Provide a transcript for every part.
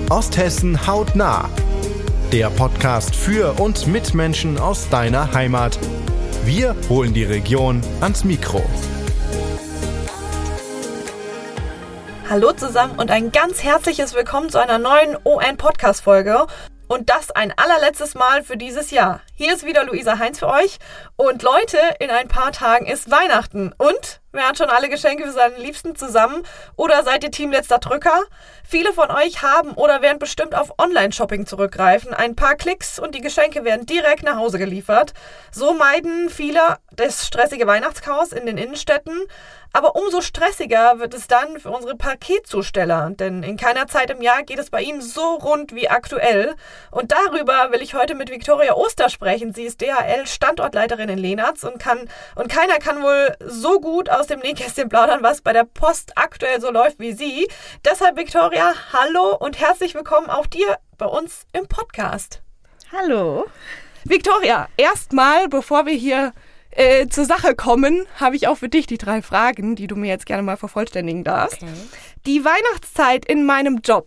Osthessen hautnah. Der Podcast für und mit Menschen aus deiner Heimat. Wir holen die Region ans Mikro. Hallo zusammen und ein ganz herzliches Willkommen zu einer neuen ON-Podcast-Folge. Und das ein allerletztes Mal für dieses Jahr. Hier ist wieder Luisa Heinz für euch. Und Leute, in ein paar Tagen ist Weihnachten. Und wer hat schon alle Geschenke für seinen Liebsten zusammen? Oder seid ihr Team letzter Drücker? Viele von euch haben oder werden bestimmt auf Online-Shopping zurückgreifen. Ein paar Klicks und die Geschenke werden direkt nach Hause geliefert. So meiden viele das stressige Weihnachtschaos in den Innenstädten. Aber umso stressiger wird es dann für unsere Paketzusteller, denn in keiner Zeit im Jahr geht es bei ihnen so rund wie aktuell. Und darüber will ich heute mit Viktoria Oster sprechen. Sie ist DHL-Standortleiterin in Lehnertz und keiner kann wohl so gut aus dem Nähkästchen plaudern, was bei der Post aktuell so läuft wie sie. Deshalb, Viktoria, hallo und herzlich willkommen auch dir bei uns im Podcast. Hallo. Viktoria, erstmal, bevor wir hier zur Sache kommen, habe ich auch für dich die 3 Fragen, die du mir jetzt gerne mal vervollständigen darfst. Okay. Die Weihnachtszeit in meinem Job.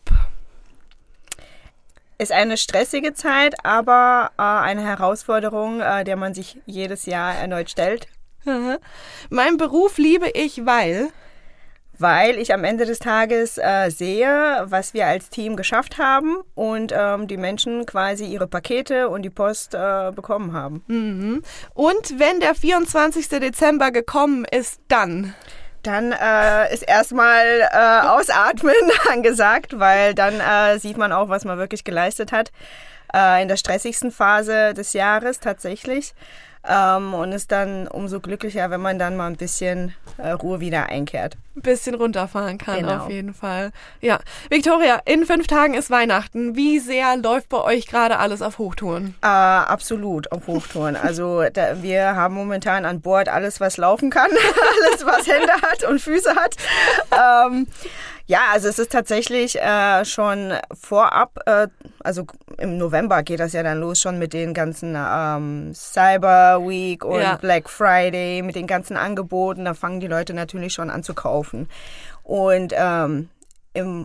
Ist eine stressige Zeit, aber eine Herausforderung, der man sich jedes Jahr erneut stellt. Meinen Beruf liebe ich, weil ich am Ende des Tages sehe, was wir als Team geschafft haben und die Menschen quasi ihre Pakete und die Post bekommen haben. Mhm. Und wenn der 24. Dezember gekommen ist, dann ist erstmal Ausatmen angesagt, weil dann sieht man auch, was man wirklich geleistet hat in der stressigsten Phase des Jahres tatsächlich. Und ist dann umso glücklicher, wenn man dann mal ein bisschen Ruhe wieder einkehrt. Ein bisschen runterfahren kann, genau. Auf jeden Fall. Ja, Viktoria, in 5 Tagen ist Weihnachten. Wie sehr läuft bei euch gerade alles auf Hochtouren? Absolut auf Hochtouren. Also wir haben momentan an Bord alles, was laufen kann, alles, was Hände hat und Füße hat. Ja, also es ist tatsächlich schon vorab, also im November geht das ja dann los schon mit den ganzen Cyber Week und Black Friday, mit den ganzen Angeboten. Da fangen die Leute natürlich schon an zu kaufen. Und im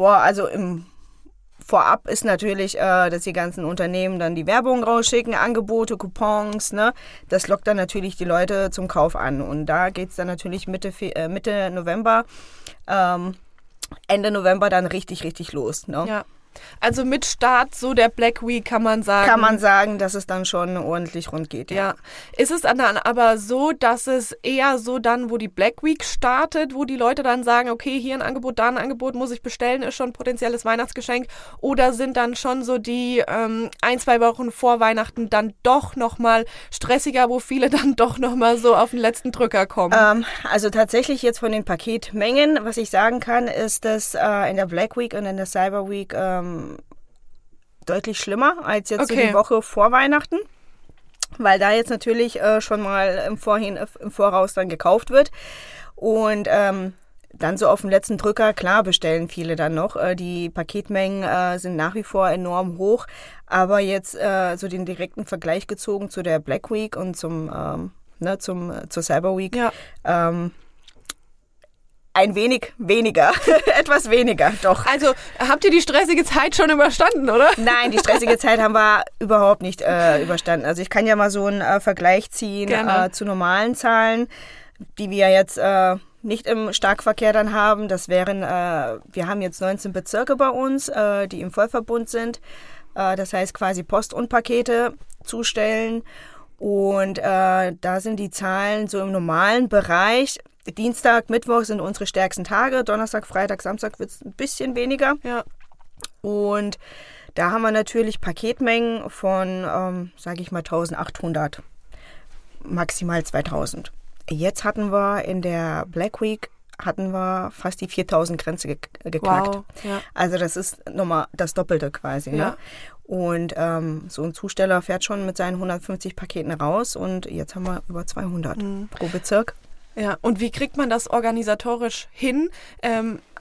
Vorab ist natürlich, dass die ganzen Unternehmen dann die Werbung rausschicken, Angebote, Coupons, ne? Das lockt dann natürlich die Leute zum Kauf an. Und da geht es dann natürlich Mitte November, Ende November dann richtig, richtig los. Ne? Ja. Also mit Start so der Black Week kann man sagen. Kann man sagen, dass es dann schon ordentlich rund geht. Ja. Ist es dann aber so, dass es eher so dann, wo die Black Week startet, wo die Leute dann sagen, okay, hier ein Angebot, da ein Angebot, muss ich bestellen, ist schon ein potenzielles Weihnachtsgeschenk? Oder sind dann schon so die 1-2 Wochen vor Weihnachten dann doch nochmal stressiger, wo viele dann doch nochmal so auf den letzten Drücker kommen? Also tatsächlich jetzt von den Paketmengen, was ich sagen kann, ist, dass in der Black Week und in der Cyber Week deutlich schlimmer als jetzt so die Woche vor Weihnachten, weil da jetzt natürlich schon mal im Voraus dann gekauft wird und dann so auf den letzten Drücker, klar bestellen viele dann noch. Die Paketmengen sind nach wie vor enorm hoch, aber jetzt so den direkten Vergleich gezogen zu der Black Week und zur Cyber Week, ein wenig weniger, etwas weniger, doch. Also habt ihr die stressige Zeit schon überstanden, oder? Nein, die stressige Zeit haben wir überhaupt nicht überstanden. Also ich kann ja mal so einen Vergleich ziehen zu normalen Zahlen, die wir jetzt nicht im Starkverkehr dann haben. Das wären, wir haben jetzt 19 Bezirke bei uns, die im Vollverbund sind. Das heißt quasi Post und Pakete zustellen. Und da sind die Zahlen so im normalen Bereich. Dienstag, Mittwoch sind unsere stärksten Tage. Donnerstag, Freitag, Samstag wird es ein bisschen weniger. Ja. Und da haben wir natürlich Paketmengen von, sage ich mal, 1800, maximal 2000. Jetzt hatten wir in der Black Week fast die 4000 Grenze geknackt. Wow, ja. Also das ist nochmal das Doppelte quasi. Ja. Ne? Und so ein Zusteller fährt schon mit seinen 150 Paketen raus und jetzt haben wir über 200 pro Bezirk. Ja, und wie kriegt man das organisatorisch hin?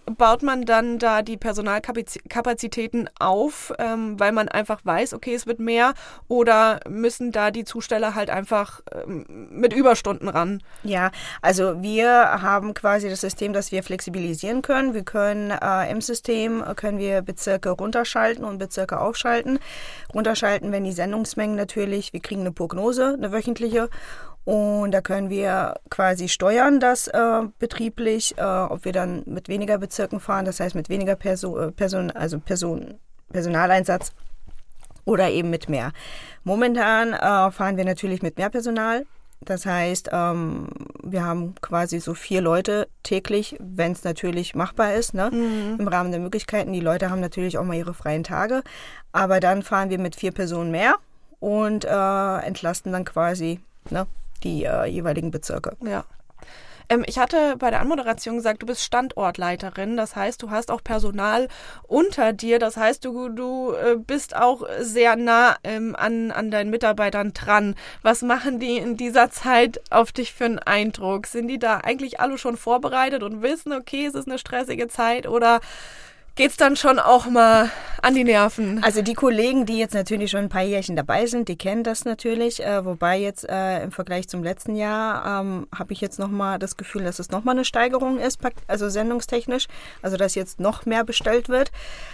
baut man dann da die Personalkapazitäten auf, weil man einfach weiß, okay, es wird mehr, oder müssen da die Zusteller halt einfach mit Überstunden ran? Ja, also wir haben quasi das System, dass wir flexibilisieren können. Wir können im System Bezirke runterschalten und Bezirke aufschalten. Runterschalten, wenn die Sendungsmengen natürlich, wir kriegen eine Prognose, eine wöchentliche, und da können wir quasi steuern, das betrieblich, ob wir dann mit weniger Bezirken fahren, das heißt mit weniger Personaleinsatz oder eben mit mehr. Momentan fahren wir natürlich mit mehr Personal. Das heißt, wir haben quasi so 4 Leute täglich, wenn es natürlich machbar ist, ne? Im Rahmen der Möglichkeiten. Die Leute haben natürlich auch mal ihre freien Tage, aber dann fahren wir mit 4 Personen mehr und entlasten dann quasi, ne, die jeweiligen Bezirke. Ja. Ich hatte bei der Anmoderation gesagt, du bist Standortleiterin, das heißt, du hast auch Personal unter dir, das heißt, du bist auch sehr nah an deinen Mitarbeitern dran. Was machen die in dieser Zeit auf dich für einen Eindruck? Sind die da eigentlich alle schon vorbereitet und wissen, okay, es ist eine stressige Zeit, oder geht's dann schon auch mal an die Nerven? Also die Kollegen, die jetzt natürlich schon ein paar Jährchen dabei sind, die kennen das natürlich. Wobei jetzt im Vergleich zum letzten Jahr habe ich jetzt nochmal das Gefühl, dass es nochmal eine Steigerung ist, also sendungstechnisch. Also dass jetzt noch mehr bestellt wird.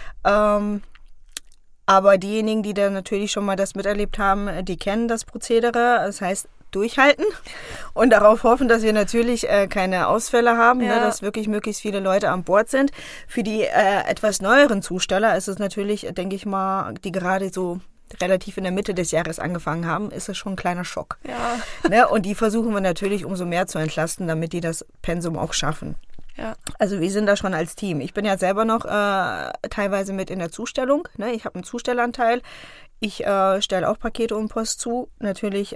Aber diejenigen, die da natürlich schon mal das miterlebt haben, die kennen das Prozedere. Das heißt, durchhalten und darauf hoffen, dass wir natürlich keine Ausfälle haben, ne, dass wirklich möglichst viele Leute an Bord sind. Für die etwas neueren Zusteller ist es natürlich, denke ich mal, die gerade so relativ in der Mitte des Jahres angefangen haben, ist es schon ein kleiner Schock. Ja. Ne, und die versuchen wir natürlich umso mehr zu entlasten, damit die das Pensum auch schaffen. Ja. Also wir sind da schon als Team. Ich bin ja selber noch teilweise mit in der Zustellung. Ne? Ich habe einen Zustellanteil. Ich stelle auch Pakete und Post zu. Natürlich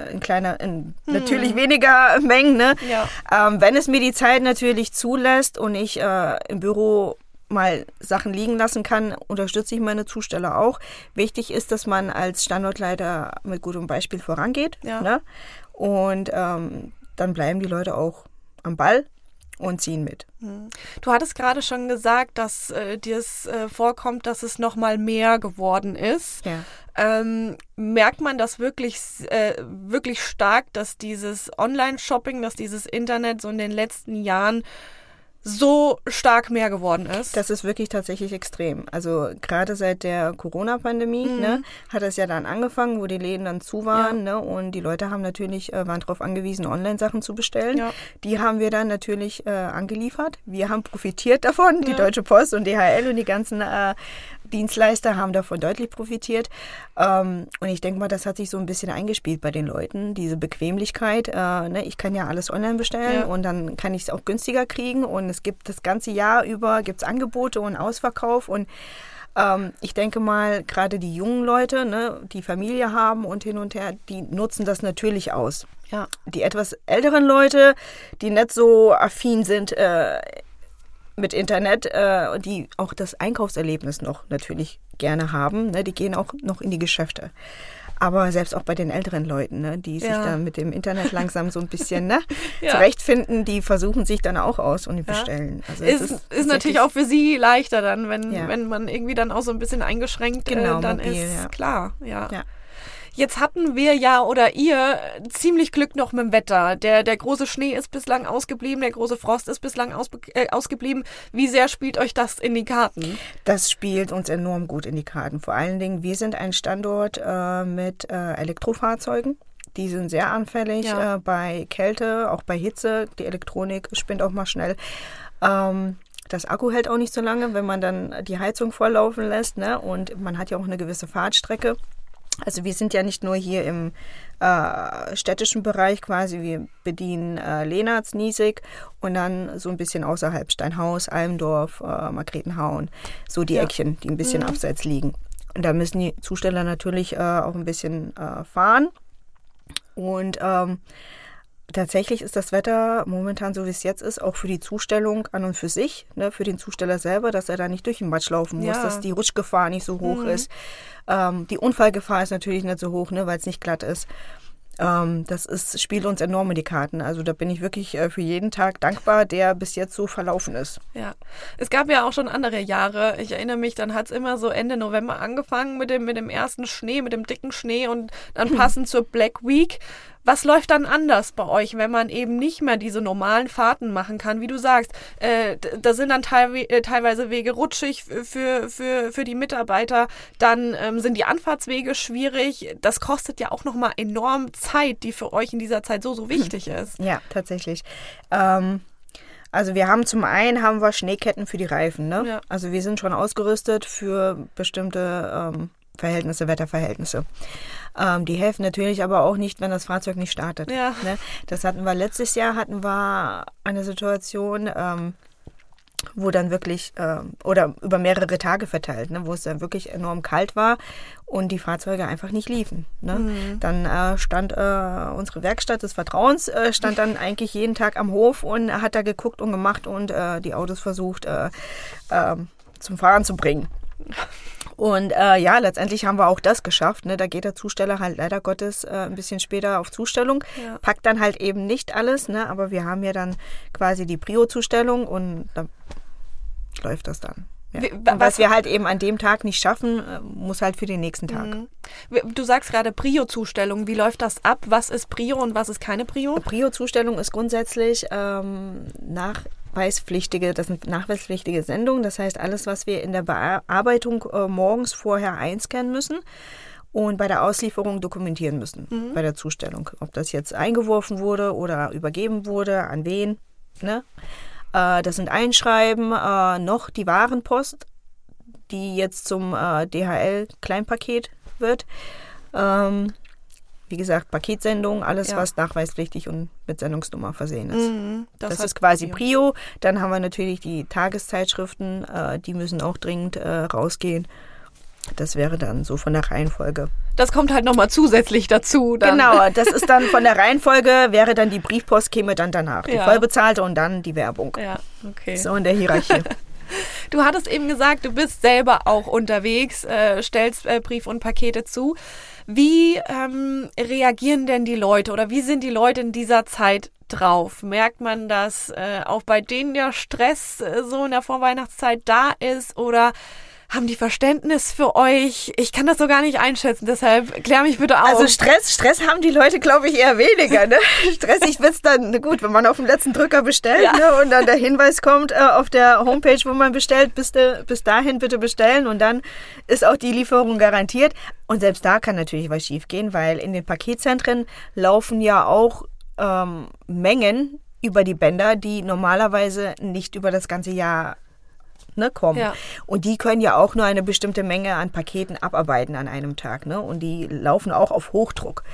natürlich weniger Mengen. Ne? Ja. Wenn es mir die Zeit natürlich zulässt und ich im Büro mal Sachen liegen lassen kann, unterstütze ich meine Zusteller auch. Wichtig ist, dass man als Standortleiter mit gutem Beispiel vorangeht. Ja. Ne? Und dann bleiben die Leute auch am Ball und ziehen mit. Du hattest gerade schon gesagt, dass dir es vorkommt, dass es noch mal mehr geworden ist. Ja. Merkt man das wirklich stark, dass dieses Online-Shopping, dass dieses Internet so in den letzten Jahren so stark mehr geworden ist? Das ist wirklich tatsächlich extrem. Also gerade seit der Corona-Pandemie ne, hat es ja dann angefangen, wo die Läden dann zu waren, ne, und die Leute waren darauf angewiesen, Online-Sachen zu bestellen. Ja. Die haben wir dann natürlich angeliefert. Wir haben profitiert davon, die Deutsche Post und DHL und die ganzen Dienstleister haben davon deutlich profitiert. Und ich denke mal, das hat sich so ein bisschen eingespielt bei den Leuten, diese Bequemlichkeit. Ne? Ich kann ja alles online bestellen und dann kann ich es auch günstiger kriegen. Und es gibt das ganze Jahr über gibt's Angebote und Ausverkauf. Und ich denke mal, gerade die jungen Leute, ne, die Familie haben und hin und her, die nutzen das natürlich aus. Ja. Die etwas älteren Leute, die nicht so affin sind mit Internet, die auch das Einkaufserlebnis noch natürlich gerne haben, ne? Die gehen auch noch in die Geschäfte. Aber selbst auch bei den älteren Leuten, ne? Die sich dann mit dem Internet langsam so ein bisschen zurechtfinden, die versuchen sich dann auch aus und bestellen. Also ist natürlich auch für sie leichter dann, wenn man irgendwie dann auch so ein bisschen eingeschränkt dann mobil, ist. Klar, ja. Jetzt hatten wir oder ihr ziemlich Glück noch mit dem Wetter. Der große Schnee ist bislang ausgeblieben, der große Frost ist bislang ausgeblieben. Wie sehr spielt euch das in die Karten? Das spielt uns enorm gut in die Karten. Vor allen Dingen, wir sind ein Standort mit Elektrofahrzeugen. Die sind sehr anfällig bei Kälte, auch bei Hitze. Die Elektronik spinnt auch mal schnell. Das Akku hält auch nicht so lange, wenn man dann die Heizung volllaufen lässt, ne? Und man hat ja auch eine gewisse Fahrtstrecke. Also wir sind ja nicht nur hier im städtischen Bereich quasi, wir bedienen Lehnertz, Niesig und dann so ein bisschen außerhalb Steinhaus, Almdorf, Margretenhauen, so die Eckchen, die ein bisschen abseits liegen. Und da müssen die Zusteller natürlich auch ein bisschen fahren. Und tatsächlich ist das Wetter momentan, so wie es jetzt ist, auch für die Zustellung an und für sich, ne, für den Zusteller selber, dass er da nicht durch den Matsch laufen muss, dass die Rutschgefahr nicht so hoch ist. Die Unfallgefahr ist natürlich nicht so hoch, ne, weil es nicht glatt ist. Das spielt uns enorm in die Karten. Also da bin ich wirklich für jeden Tag dankbar, der bis jetzt so verlaufen ist. Ja, es gab ja auch schon andere Jahre. Ich erinnere mich, dann hat es immer so Ende November angefangen mit dem ersten Schnee, mit dem dicken Schnee und dann passend zur Black Week. Was läuft dann anders bei euch, wenn man eben nicht mehr diese normalen Fahrten machen kann? Wie du sagst, da sind dann teilweise Wege rutschig für die Mitarbeiter. Dann sind die Anfahrtswege schwierig. Das kostet ja auch nochmal enorm Zeit, die für euch in dieser Zeit so wichtig ist. Ja, tatsächlich. Also wir haben Schneeketten für die Reifen. Ne? Ja. Also wir sind schon ausgerüstet für bestimmte Wetterverhältnisse. Die helfen natürlich aber auch nicht, wenn das Fahrzeug nicht startet. Ja. Ne? Das hatten wir letztes Jahr, eine Situation, wo dann wirklich, oder über mehrere Tage verteilt, ne, wo es dann wirklich enorm kalt war und die Fahrzeuge einfach nicht liefen. Ne? Mhm. Dann stand unsere Werkstatt des Vertrauens, stand dann eigentlich jeden Tag am Hof und hat da geguckt und gemacht und die Autos versucht zum Fahren zu bringen. Und letztendlich haben wir auch das geschafft. Ne? Da geht der Zusteller halt leider Gottes ein bisschen später auf Zustellung. Ja. Packt dann halt eben nicht alles, ne? Aber wir haben ja dann quasi die Prio-Zustellung und da läuft das dann. Ja. Und was wir halt eben an dem Tag nicht schaffen, muss halt für den nächsten Tag. Du sagst gerade Prio-Zustellung. Wie läuft das ab? Was ist Prio und was ist keine Prio? Prio-Zustellung ist grundsätzlich das sind nachweispflichtige Sendungen. Das heißt, alles, was wir in der Bearbeitung morgens vorher einscannen müssen und bei der Auslieferung dokumentieren müssen, bei der Zustellung. Ob das jetzt eingeworfen wurde oder übergeben wurde, an wen. Ne? Das sind Einschreiben, noch die Warenpost, die jetzt zum DHL-Kleinpaket wird. Wie gesagt, Paketsendung, alles, was nachweispflichtig und mit Sendungsnummer versehen ist. Das ist quasi Prio. Dann haben wir natürlich die Tageszeitschriften, die müssen auch dringend rausgehen. Das wäre dann so von der Reihenfolge. Das kommt halt nochmal zusätzlich dazu. Dann. Genau, das ist dann von der Reihenfolge, wäre dann die Briefpost, käme dann danach. Die vollbezahlte und dann die Werbung. Ja, okay. So in der Hierarchie. Du hattest eben gesagt, du bist selber auch unterwegs, stellst Brief und Pakete zu. Wie reagieren denn die Leute oder wie sind die Leute in dieser Zeit drauf? Merkt man, dass auch bei denen der Stress so in der Vorweihnachtszeit da ist oder haben die Verständnis für euch? Ich kann das so gar nicht einschätzen, deshalb klär mich bitte auf. Also Stress haben die Leute, glaube ich, eher weniger. Ne? Stressig wird's dann, gut, wenn man auf den letzten Drücker bestellt, ne? Und dann der Hinweis kommt auf der Homepage, wo man bestellt, bis dahin bitte bestellen und dann ist auch die Lieferung garantiert. Und selbst da kann natürlich was schiefgehen, weil in den Paketzentren laufen ja auch Mengen über die Bänder, die normalerweise nicht über das ganze Jahr kommen. Ja. Und die können ja auch nur eine bestimmte Menge an Paketen abarbeiten an einem Tag. Ne? Und die laufen auch auf Hochdruck.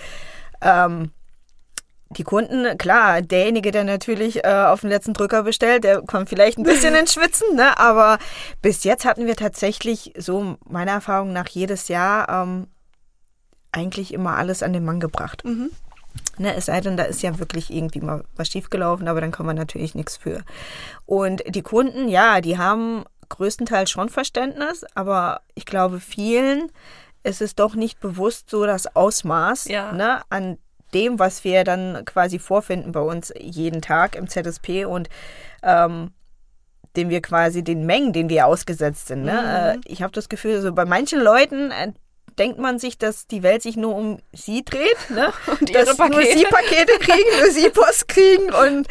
Die Kunden, klar, derjenige, der natürlich auf den letzten Drücker bestellt, der kommt vielleicht ein bisschen ins Schwitzen, ne? Aber bis jetzt hatten wir tatsächlich, so meiner Erfahrung nach, jedes Jahr eigentlich immer alles an den Mann gebracht. Mhm. Ne, es sei denn, da ist ja wirklich irgendwie mal was schiefgelaufen, aber dann kann man natürlich nichts für. Und die Kunden, ja, die haben größtenteils schon Verständnis, aber ich glaube, vielen ist es doch nicht bewusst so das Ausmaß an dem, was wir dann quasi vorfinden bei uns jeden Tag im ZSP und den Mengen, denen wir ausgesetzt sind. Ne? Ich habe das Gefühl, so bei manchen Leuten denkt man sich, dass die Welt sich nur um sie dreht, ne? Und dass nur sie Pakete kriegen, nur sie Post kriegen und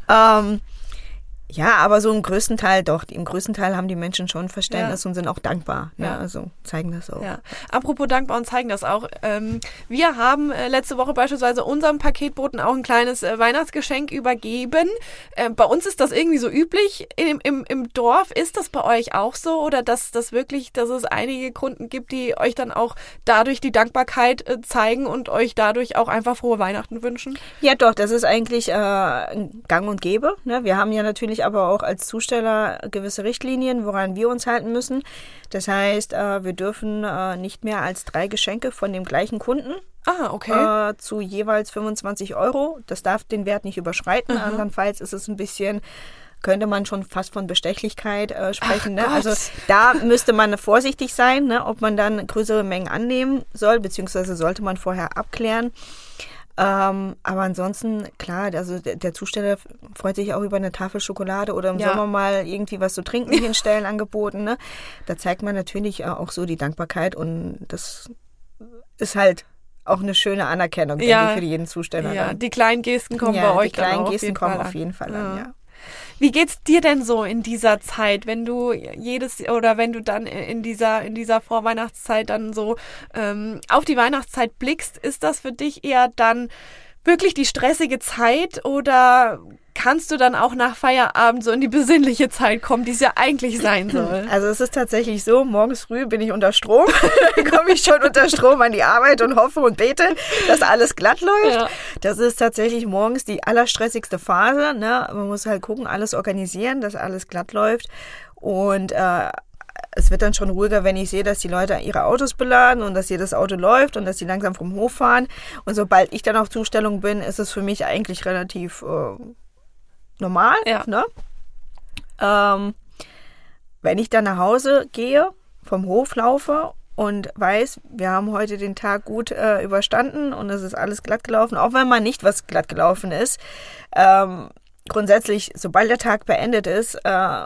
aber so im größten Teil haben die Menschen schon Verständnis und sind auch dankbar. Ne? Ja. Also zeigen das auch. Ja. Apropos dankbar und zeigen das auch. Wir haben letzte Woche beispielsweise unserem Paketboten auch ein kleines Weihnachtsgeschenk übergeben. Bei uns ist das irgendwie so üblich im Dorf. Ist das bei euch auch so? Oder dass es einige Kunden gibt, die euch dann auch dadurch die Dankbarkeit zeigen und euch dadurch auch einfach frohe Weihnachten wünschen? Ja doch, das ist eigentlich gang und gäbe. Ne? Wir haben ja natürlich aber auch als Zusteller gewisse Richtlinien, woran wir uns halten müssen. Das heißt, wir dürfen nicht mehr als 3 Geschenke von dem gleichen Kunden zu jeweils 25 €. Das darf den Wert nicht überschreiten. Andernfalls ist es könnte man schon fast von Bestechlichkeit sprechen. Ne? Also da müsste man vorsichtig sein, ne? Ob man dann größere Mengen annehmen soll, beziehungsweise sollte man vorher abklären. Aber ansonsten, klar, also der Zusteller freut sich auch über eine Tafel Schokolade oder im Sommer mal irgendwie was zu trinken hinstellen angeboten. Ne? Da zeigt man natürlich auch so die Dankbarkeit und das ist halt auch eine schöne Anerkennung, denke ich, für jeden Zusteller. Ja, die kleinen Gesten kommen bei euch dann auch. Die kleinen Gesten kommen auf jeden Fall an, ja. Wie geht's dir denn so in dieser Zeit, wenn du dann in dieser Vorweihnachtszeit dann so auf die Weihnachtszeit blickst? Ist das für dich eher dann wirklich die stressige Zeit oder kannst du dann auch nach Feierabend so in die besinnliche Zeit kommen, die es ja eigentlich sein soll? Also es ist tatsächlich so, morgens früh bin ich unter Strom, komme ich schon unter Strom an die Arbeit und hoffe und bete, dass alles glatt läuft. Ja. Das ist tatsächlich morgens die allerstressigste Phase. Ne? Man muss halt gucken, alles organisieren, dass alles glatt läuft und es wird dann schon ruhiger, wenn ich sehe, dass die Leute ihre Autos beladen und dass jedes Auto läuft und dass sie langsam vom Hof fahren. Und sobald ich dann auf Zustellung bin, ist es für mich eigentlich relativ normal. Ja. Ne? Wenn ich dann nach Hause gehe, vom Hof laufe und weiß, wir haben heute den Tag gut überstanden und es ist alles glatt gelaufen, auch wenn mal nicht was glatt gelaufen ist. Grundsätzlich, sobald der Tag beendet ist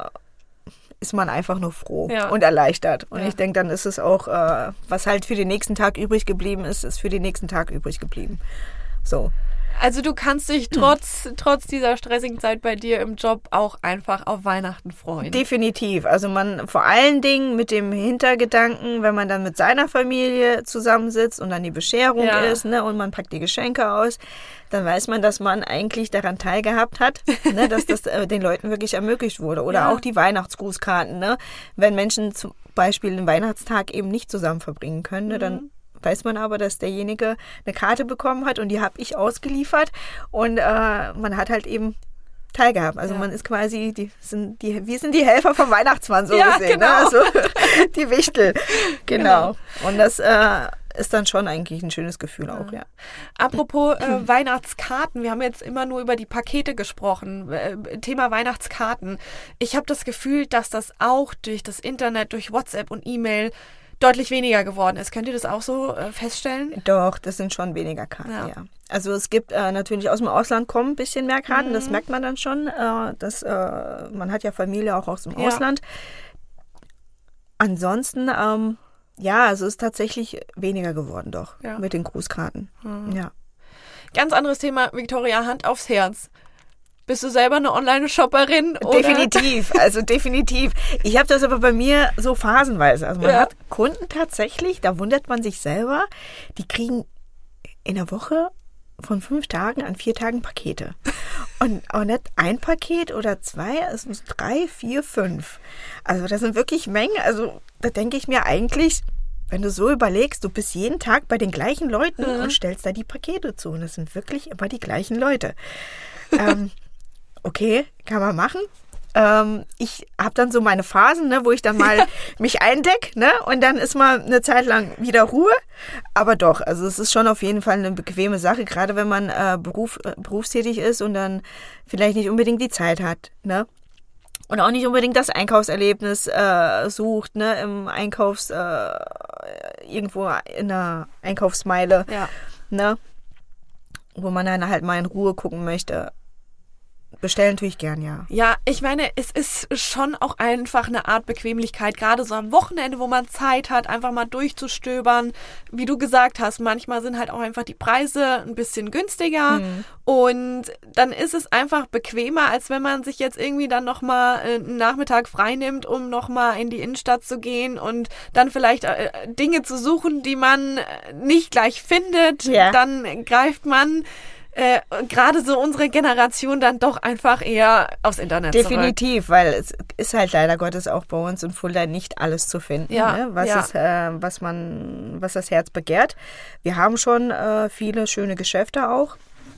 man einfach nur froh und erleichtert. Und ich denke, dann ist es auch, was halt für den nächsten Tag übrig geblieben ist, ist für den nächsten Tag übrig geblieben. So. Also du kannst dich trotz dieser stressigen Zeit bei dir im Job auch einfach auf Weihnachten freuen. Definitiv. Also man vor allen Dingen mit dem Hintergedanken, wenn man dann mit seiner Familie zusammensitzt und dann die Bescherung ist, ne, und man packt die Geschenke aus, dann weiß man, dass man eigentlich daran teilgehabt hat, ne, dass das den Leuten wirklich ermöglicht wurde. Oder auch die Weihnachtsgrußkarten. Ne? Wenn Menschen zum Beispiel den Weihnachtstag eben nicht zusammen verbringen können, ne, dann weiß man aber, dass derjenige eine Karte bekommen hat und die habe ich ausgeliefert und man hat halt eben teilgehabt. Also man ist quasi, wir sind die Helfer vom Weihnachtsmann so gesehen. Genau. Ne? Also die Wichtel. Genau. Und das ist dann schon eigentlich ein schönes Gefühl auch, ja. Apropos Weihnachtskarten, wir haben jetzt immer nur über die Pakete gesprochen, Thema Weihnachtskarten. Ich habe das Gefühl, dass das auch durch das Internet, durch WhatsApp und E-Mail deutlich weniger geworden ist. Könnt ihr das auch so feststellen? Doch, das sind schon weniger Karten, ja. Also es gibt natürlich aus dem Ausland kommen ein bisschen mehr Karten, das merkt man dann schon. Man hat ja Familie auch aus dem Ausland. Ansonsten, also es ist tatsächlich weniger geworden doch mit den Grußkarten. Ja. Ganz anderes Thema, Viktoria, Hand aufs Herz. Bist du selber eine Online-Shopperin? Definitiv, also definitiv. Ich habe das aber bei mir so phasenweise. Also man hat Kunden tatsächlich, da wundert man sich selber, die kriegen in der Woche von 5 Tagen an 4 Tagen Pakete. Und auch nicht ein Paket oder 2, es sind 3, 4, 5. Also das sind wirklich Mengen. Also da denke ich mir eigentlich, wenn du so überlegst, du bist jeden Tag bei den gleichen Leuten und stellst da die Pakete zu. Und das sind wirklich immer die gleichen Leute. Okay, kann man machen. Ich habe dann so meine Phasen, ne, wo ich dann mal mich eindecke, ne, und dann ist mal eine Zeit lang wieder Ruhe. Aber doch, also es ist schon auf jeden Fall eine bequeme Sache, gerade wenn man berufstätig ist und dann vielleicht nicht unbedingt die Zeit hat, ne. Und auch nicht unbedingt das Einkaufserlebnis sucht, ne, im irgendwo in einer Einkaufsmeile, ne, wo man dann halt mal in Ruhe gucken möchte. Bestellen tue ich gern, ja. Ja, ich meine, es ist schon auch einfach eine Art Bequemlichkeit, gerade so am Wochenende, wo man Zeit hat, einfach mal durchzustöbern. Wie du gesagt hast, manchmal sind halt auch einfach die Preise ein bisschen günstiger und dann ist es einfach bequemer, als wenn man sich jetzt irgendwie dann nochmal einen Nachmittag frei nimmt, um nochmal in die Innenstadt zu gehen und dann vielleicht Dinge zu suchen, die man nicht gleich findet. Ja. Dann greift man gerade so unsere Generation dann doch einfach eher aufs Internet Definitiv, weil es ist halt leider Gottes auch bei uns in Fulda nicht alles zu finden, ne? Was das Herz begehrt. Wir haben schon viele schöne Geschäfte auch.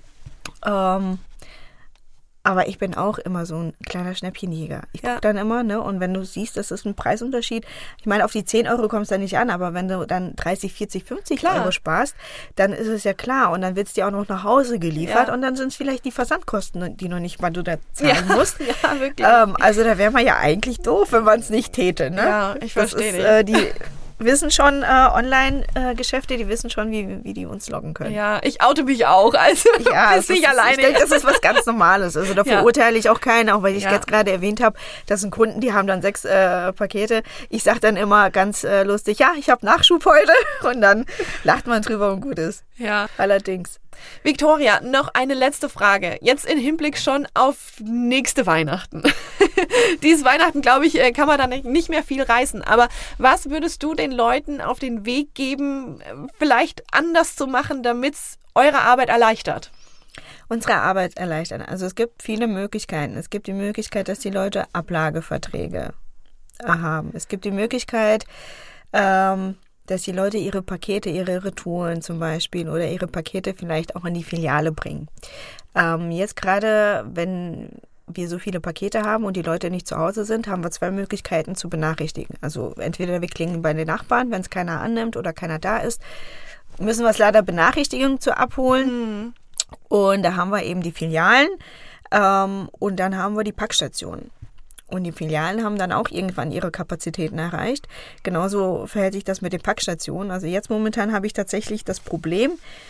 Aber ich bin auch immer so ein kleiner Schnäppchenjäger. Ich gucke dann immer, ne? Und wenn du siehst, das ist ein Preisunterschied. Ich meine, auf die 10 Euro kommst du da nicht an, aber wenn du dann 30, 40, 50 Euro sparst, dann ist es ja klar. Und dann wird es dir auch noch nach Hause geliefert und dann sind es vielleicht die Versandkosten, die noch nicht mal du da zahlen musst. Ja, wirklich. Also da wäre man ja eigentlich doof, wenn man es nicht täte, ne? Ja, ich verstehe dich. wissen schon, Online-Geschäfte, die wissen schon, wie die uns loggen können. Ja, ich oute mich auch, also ja, bist nicht alleine. Ich denke, das ist was ganz Normales. Also da verurteile ich auch keinen, auch weil ich jetzt gerade erwähnt habe, das sind Kunden, die haben dann 6 Pakete. Ich sage dann immer ganz lustig, ja, ich habe Nachschub heute und dann lacht man drüber und gut ist. Ja. Allerdings. Viktoria, noch eine letzte Frage. Jetzt in Hinblick schon auf nächste Weihnachten. Dieses Weihnachten, glaube ich, kann man da nicht mehr viel reißen. Aber was würdest du den Leuten auf den Weg geben, vielleicht anders zu machen, damit es eure Arbeit erleichtert? Unsere Arbeit erleichtern. Also es gibt viele Möglichkeiten. Es gibt die Möglichkeit, dass die Leute Ablageverträge haben. Es gibt die Möglichkeit, dass die Leute ihre Pakete, ihre Retouren zum Beispiel oder ihre Pakete vielleicht auch in die Filiale bringen. Jetzt gerade, wenn wir so viele Pakete haben und die Leute nicht zu Hause sind, haben wir 2 Möglichkeiten zu benachrichtigen. Also entweder wir klingeln bei den Nachbarn, wenn es keiner annimmt oder keiner da ist, müssen wir es leider Benachrichtigungen zu abholen. Und da haben wir eben die Filialen und dann haben wir die Packstationen. Und die Filialen haben dann auch irgendwann ihre Kapazitäten erreicht. Genauso verhält sich das mit den Packstationen. Also jetzt momentan habe ich tatsächlich das Problem,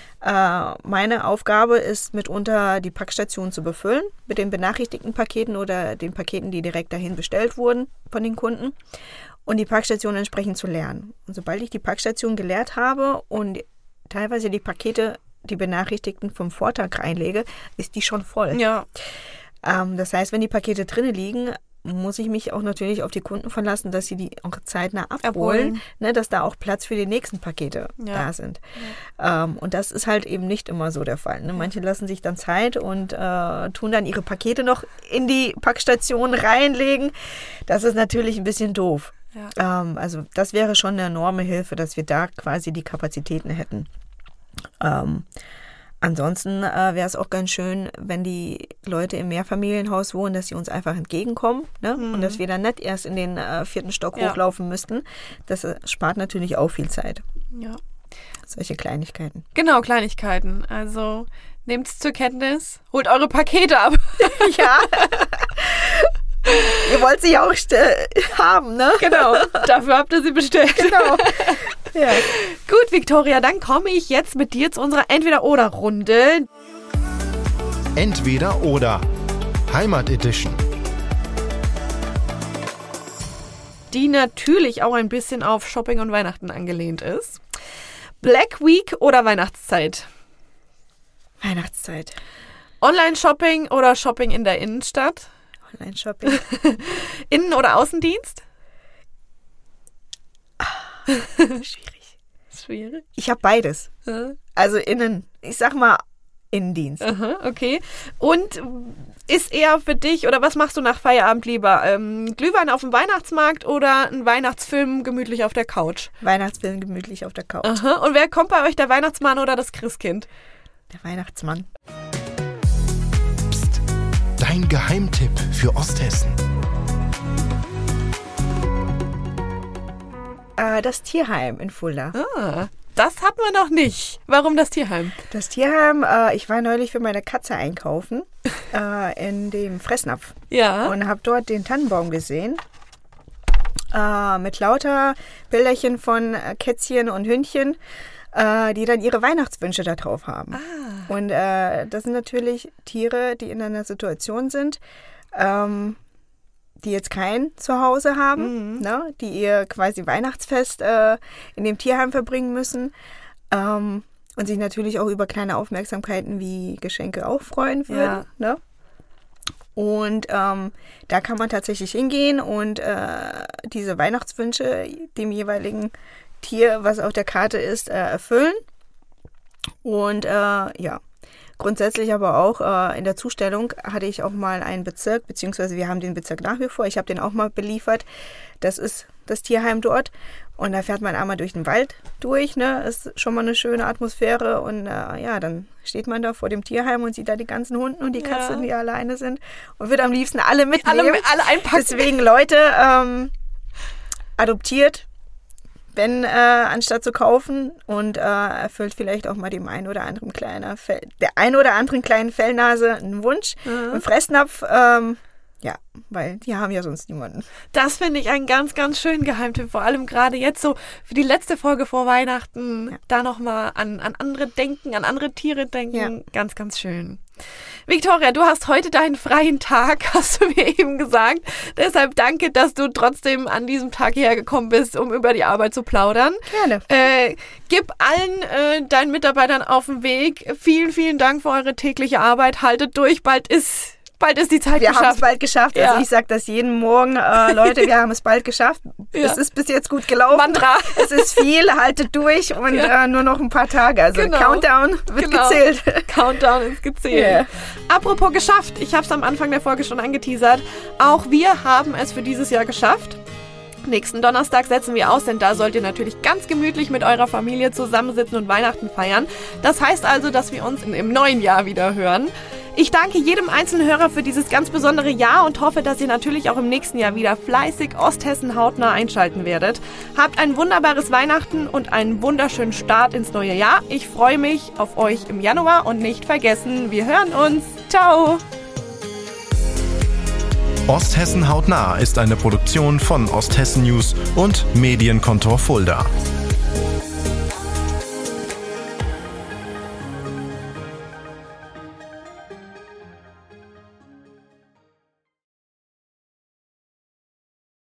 meine Aufgabe ist mitunter die Packstation zu befüllen mit den benachrichtigten Paketen oder den Paketen, die direkt dahin bestellt wurden von den Kunden und die Packstation entsprechend zu leeren. Und sobald ich die Packstation geleert habe und teilweise die Pakete, die benachrichtigten vom Vortag reinlege, ist die schon voll. Ja. Das heißt, wenn die Pakete drinnen liegen, muss ich mich auch natürlich auf die Kunden verlassen, dass sie die auch zeitnah abholen. Ne, dass da auch Platz für die nächsten Pakete da sind. Ja. Und das ist halt eben nicht immer so der Fall. Ne? Manche lassen sich dann Zeit und tun dann ihre Pakete noch in die Packstation reinlegen. Das ist natürlich ein bisschen doof. Ja. Also das wäre schon eine enorme Hilfe, dass wir da quasi die Kapazitäten hätten. Ansonsten wäre es auch ganz schön, wenn die Leute im Mehrfamilienhaus wohnen, dass sie uns einfach entgegenkommen, ne? Und dass wir dann nicht erst in den 4. Stock hochlaufen müssten. Das spart natürlich auch viel Zeit. Ja. Solche Kleinigkeiten. Genau, Kleinigkeiten. Also nehmt es zur Kenntnis, holt eure Pakete ab. Ja. Ihr wollt sie auch haben, ne? Genau, dafür habt ihr sie bestellt. Genau. Ja. Gut, Viktoria, dann komme ich jetzt mit dir zu unserer Entweder-Oder-Runde. Entweder oder. Heimat Edition. Die natürlich auch ein bisschen auf Shopping und Weihnachten angelehnt ist. Black Week oder Weihnachtszeit? Weihnachtszeit. Online-Shopping oder Shopping in der Innenstadt? Online-Shopping. Innen- oder Außendienst? Schwierig. Ich habe beides. Also ich sag mal Innendienst. Aha, okay. Und ist eher für dich, oder was machst du nach Feierabend lieber? Glühwein auf dem Weihnachtsmarkt oder ein Weihnachtsfilm gemütlich auf der Couch? Weihnachtsfilm gemütlich auf der Couch. Aha. Und wer kommt bei euch, der Weihnachtsmann oder das Christkind? Der Weihnachtsmann. Psst. Dein Geheimtipp für Osthessen. Das Tierheim in Fulda. Ah, das hatten wir noch nicht. Warum das Tierheim? Das Tierheim, ich war neulich für meine Katze einkaufen in dem Fressnapf. Ja. Und habe dort den Tannenbaum gesehen. Mit lauter Bilderchen von Kätzchen und Hündchen, die dann ihre Weihnachtswünsche da drauf haben. Ah. Und das sind natürlich Tiere, die in einer Situation sind, die jetzt kein Zuhause haben, ne, die ihr quasi Weihnachtsfest in dem Tierheim verbringen müssen und sich natürlich auch über kleine Aufmerksamkeiten wie Geschenke auch freuen würden. Ja. Ne? Und da kann man tatsächlich hingehen und diese Weihnachtswünsche dem jeweiligen Tier, was auf der Karte ist, erfüllen. Und ja. Grundsätzlich aber auch in der Zustellung hatte ich auch mal einen Bezirk, beziehungsweise wir haben den Bezirk nach wie vor. Ich habe den auch mal beliefert. Das ist das Tierheim dort. Und da fährt man einmal durch den Wald durch. Ne? Ist schon mal eine schöne Atmosphäre. Und ja, dann steht man da vor dem Tierheim und sieht da die ganzen Hunde und die Katzen, die alleine sind. Und wird am liebsten alle mitnehmen. Alle einpacken. Deswegen, Leute, adoptiert. Wenn anstatt zu kaufen und erfüllt vielleicht auch mal der ein oder anderen kleinen Fellnase einen Wunsch. Im Fressnapf, Ja, weil die haben ja sonst niemanden. Das finde ich einen ganz, ganz schönen Geheimtipp. Vor allem gerade jetzt so für die letzte Folge vor Weihnachten, da nochmal an andere denken, an andere Tiere denken. Ja. Ganz, ganz schön. Viktoria, du hast heute deinen freien Tag, hast du mir eben gesagt. Deshalb danke, dass du trotzdem an diesem Tag hierher gekommen bist, um über die Arbeit zu plaudern. Gerne. Gib allen deinen Mitarbeitern auf den Weg. Vielen, vielen Dank für eure tägliche Arbeit. Haltet durch, bald ist die Zeit geschafft. Wir haben es bald geschafft. Also ich sage das jeden Morgen. Leute, wir haben es bald geschafft. Es ist bis jetzt gut gelaufen. Mantra. Es ist viel, haltet durch und nur noch ein paar Tage. Also Countdown wird gezählt. Countdown ist gezählt. Yeah. Apropos geschafft. Ich habe es am Anfang der Folge schon angeteasert. Auch wir haben es für dieses Jahr geschafft. Nächsten Donnerstag setzen wir aus, denn da sollt ihr natürlich ganz gemütlich mit eurer Familie zusammensitzen und Weihnachten feiern. Das heißt also, dass wir uns im neuen Jahr wieder hören. Ich danke jedem einzelnen Hörer für dieses ganz besondere Jahr und hoffe, dass ihr natürlich auch im nächsten Jahr wieder fleißig Osthessen hautnah einschalten werdet. Habt ein wunderbares Weihnachten und einen wunderschönen Start ins neue Jahr. Ich freue mich auf euch im Januar und nicht vergessen, wir hören uns. Ciao! Osthessen hautnah ist eine Produktion von Osthessen News und Medienkontor Fulda.